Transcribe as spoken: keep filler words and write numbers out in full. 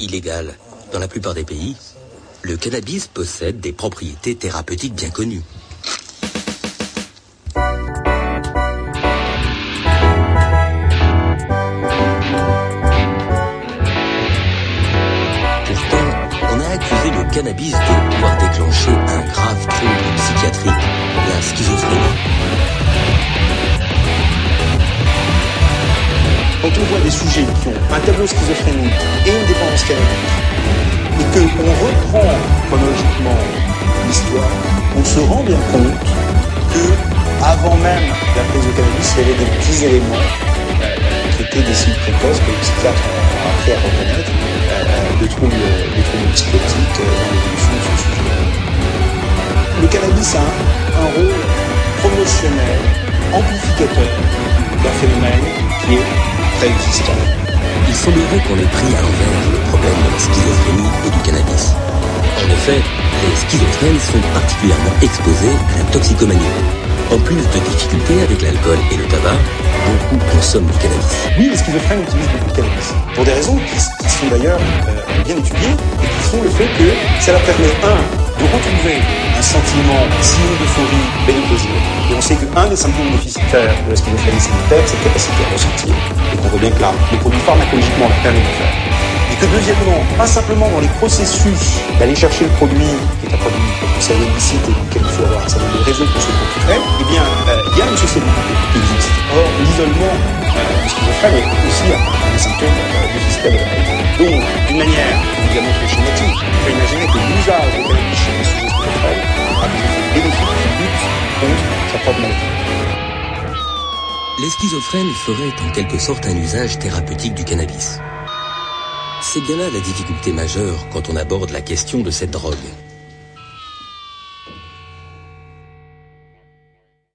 illégal dans la plupart des pays, le cannabis possède des propriétés thérapeutiques bien connues. Pourtant, on a accusé le cannabis de pouvoir déclencher un grave trouble psychiatrique, la schizophrénie. Quand on voit des sujets qui ont un tableau schizophrénique et une dépendance cannabique, et qu'on reprend chronologiquement l'histoire, on se rend bien compte que, avant même la prise de cannabis, il y avait des petits éléments euh, qui étaient des signes précoces que les psychiatres ont appris à reconnaître, euh, de troubles, des troubles psychotiques euh, dans l'évolution de ce sujet. Le cannabis a un, un rôle promotionnel, amplificateur d'un phénomène qui est préexistant. Il semblerait qu'on ait pris à l'envers le problème de la schizophrénie et du cannabis. En effet, les schizophrènes sont particulièrement exposés à la toxicomanie. En plus de difficultés avec l'alcool et le tabac, beaucoup consomment du cannabis. Oui, les schizophrènes utilisent beaucoup de cannabis. Pour des raisons qui, qui sont d'ailleurs euh, bien étudiées, et qui sont le fait que ça leur permet, un, de retrouver un sentiment sinon d'euphorie, mais de plaisir. Et on sait qu'un des symptômes déficitaires de la schizophrénie, c'est peut-être cette capacité à ressentir. Et qu'on voit bien que là, le produit pharmacologiquement leur permet de faire. Et que deuxièmement, pas simplement dans les processus d'aller chercher le produit, qui est un produit potentiel illicite et duquel il faut avoir un certain nombre de réseaux pour se procurer, eh bien, euh, il y a une sociabilité qui existe. Or, l'isolement euh, du schizophrène est aussi un, un des symptômes euh, déficitaires de la maladie. Donc, d'une manière évidemment très schématique, on peut imaginer que l'usage de cannabis chez les sujets schizophrènes a des effets bénéfiques qui luttent contre sa propre maladie. Les schizophrènes feraient en quelque sorte un usage thérapeutique du cannabis. C'est bien là la difficulté majeure quand on aborde la question de cette drogue.